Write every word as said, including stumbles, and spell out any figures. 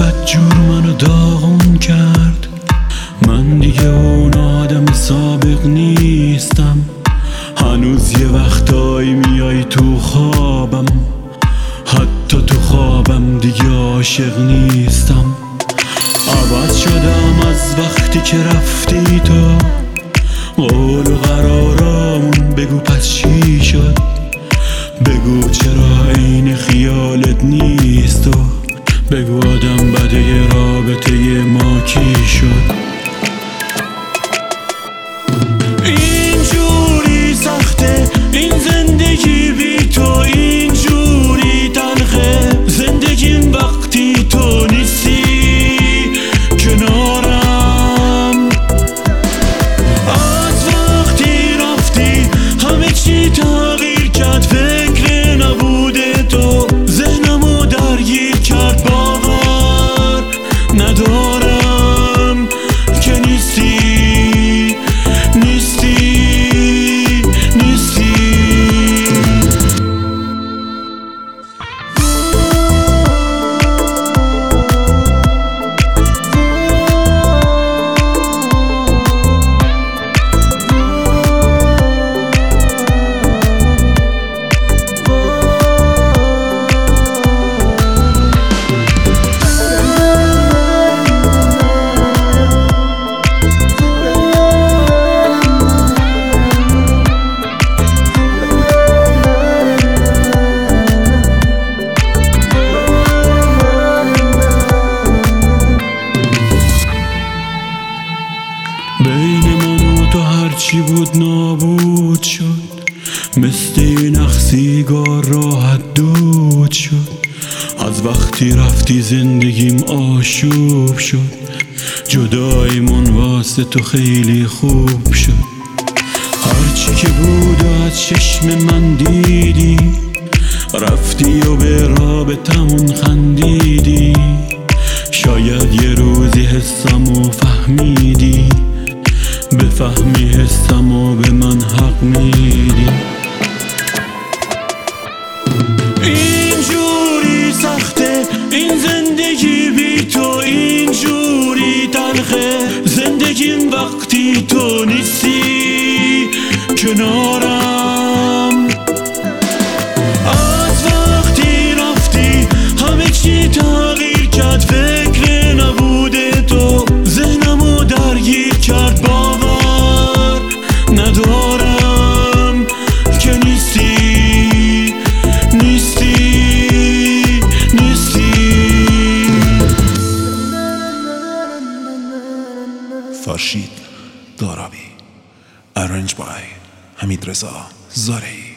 بدجور منو داغون کرد. من دیگه اون آدم سابق نیستم. هنوز یه وقتایی میای تو خوابم، حتی تو خوابم دیگه عاشق نیستم. عوض شدم از وقتی که رفتی تو. قول و قرارامون بگو پس چی شد؟ بگو چرا عین خیالت نیست؟ و بگو آدم بده یه رابطه ما کی شد؟ اینجوری سخته این زندگی بی تو، اینجوری تلخه زندگیم وقتی تو نیستی کنارم. از وقتی رفتی همه چی تغییر کرد، فکر نبوده تو ذهنمو درگیر کرد. باور ندارم که نیستی نیستی نیستی. بین من و تو هرچی بود نابود شد، مثل این اخ سیگار راحت دود شد. از وقتی رفتی زندگیم آشوب شد، جداییمون واسه تو خیلی خوب شد. هرچی که بود و از چشم من دیدی، رفتی و به رابطمون خندیدی. شاید یه روزی حسمو فهمیدی، بفهمی حسم و به من حق میدی. اینجوری سخته این زندگی بی تو، اینجوری تلخه زندگیم وقتی تو نیستی کنارم. از وقتی رفتی همه چی تغییر کرد، فکر نبوده تو ذهنمو درگیر کرد. باور ندارم که نیستی نیستی نیستی. فرشید دارابی. Arranged by حمید رضا زارعی.